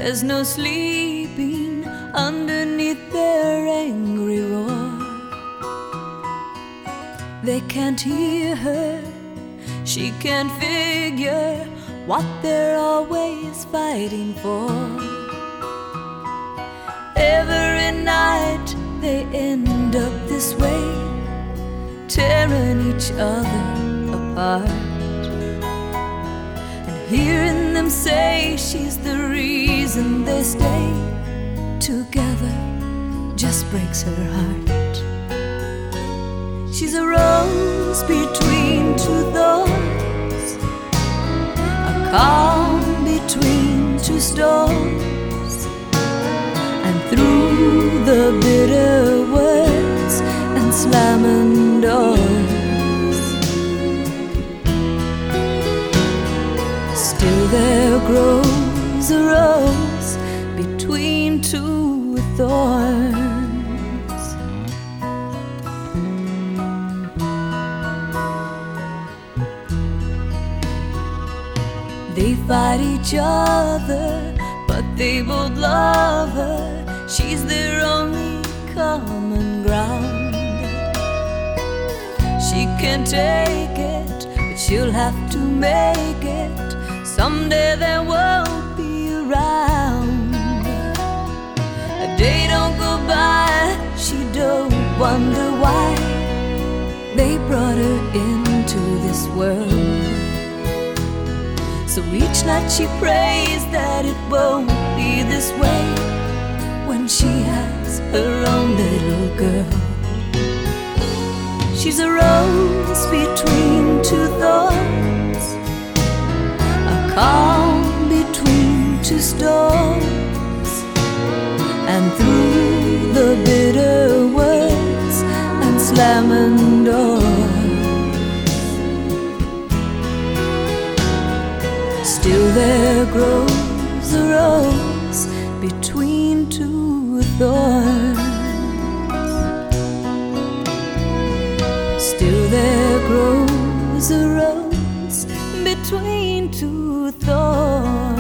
There's no sleeping underneath their angry roar. They can't hear her, she can't figure what they're always fighting for. Every night they end up this way, tearing each other apart. And hearing them say she's the reason they stay together just breaks her heart. She's a rose between two thorns, a calm between two storms, and through the bitter words and slamming doors, still there grows a rose between two thorns. They fight each other, but they both love her. She's their only common ground. She can't take it, but she'll have to make it. Someday there won't be around. A day don't go by, she don't wonder why they brought her into this world. So each night she prays that it won't be this way when she has her own little girl. She's a rose between two thorns, a calm between two storms, and through the bitter words and slamming doors, still there grows a rose between two thorns. Still there grows a rose between two thorns.